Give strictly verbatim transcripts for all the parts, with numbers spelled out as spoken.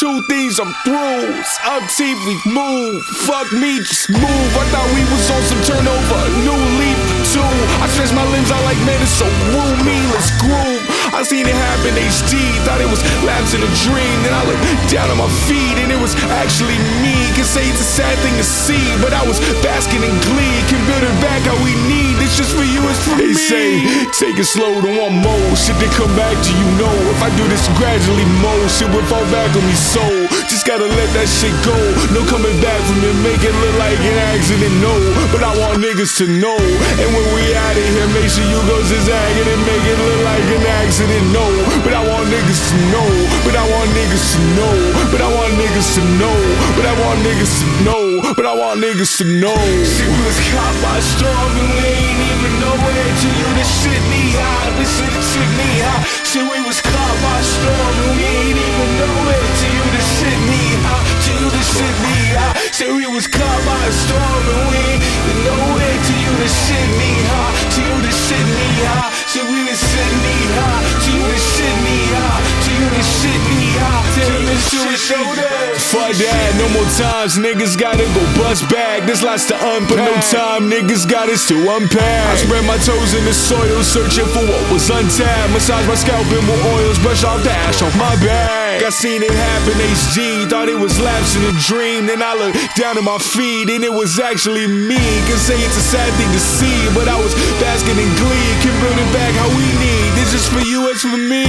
two things I'm through. It's up T V, move. Fuck me, just move. I thought we was on some turnover. New leaf for two. I stretch my limbs out like man, it's so woo me. Let's groove. I seen it happen H D. Thought it was lapse in a dream. Then I looked down at my feet and it was actually me. Can say it's a sad thing to see, but I was basking in glee. Can build it back how we need. It's just for you, it's for they me. They say take it slow, don't want more. Shit they come back to you know. If I do this gradually, more shit will fall back on me. So just gotta let that shit go. No coming back from it, make it look like an accident. No, but I want niggas to know. And when we out of here, make sure you go zigzag it and make it look like an accident. No, but I want niggas to know. But I want niggas to know. But I want niggas to know. But I want niggas to know. But I want niggas to know. Shit, we was caught by a storm and we ain't even know it. To you, this shit knee high. This shit, this shit knee high. Shit, we was caught by a storm and we ain't even know it. To you, this shit knee high. To you, this shit knee high. Shit, we was caught by a storm and we ain't even know it. To you, this shit knee high. To you, this shit knee high. Shit, we was shit knee high. To you, this shit knee high. To you, this shit knee high. Damn, this shit shoulder. Fuck that, no more times. Niggas gotta go bust back. There's lots to unpack. But no time, niggas got us to unpack. I spread my toes in the soil, searching for what was untapped. Massage my scalp in more oils, brush off the ash off my back. I seen it happen H D, thought it was lapse in a dream. Then I looked down at my feet and it was actually me. Can say it's a sad thing to see, but I was basking in glee. Can build it back how we need. This is for you, it's for me.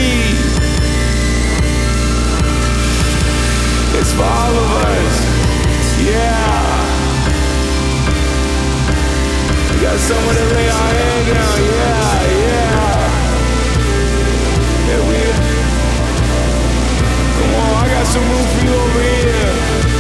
It's for all of us. Yeah. We got somewhere to lay our head down. Yeah, yeah. Yeah, we. Come on, I got some room for you over here.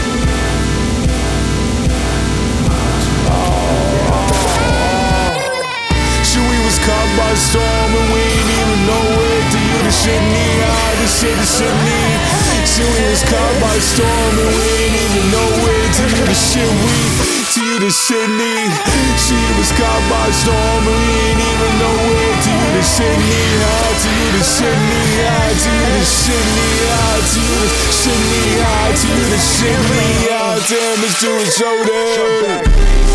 Oh, oh, oh. Shit, we was caught by a storm and we ain't even know it. To you, the shit knee high. The shit, the shit knee. Shit, we was caught by a storm and we ain't even know it. To you, the shit we. To you, the shit need. She was caught by a storm and we ain't even know it. To you, the shit need high. To you, the shit need high. To you, the shit need high. To you, the shit need high. To you, the shit need high. Damn, it's to his shoulder.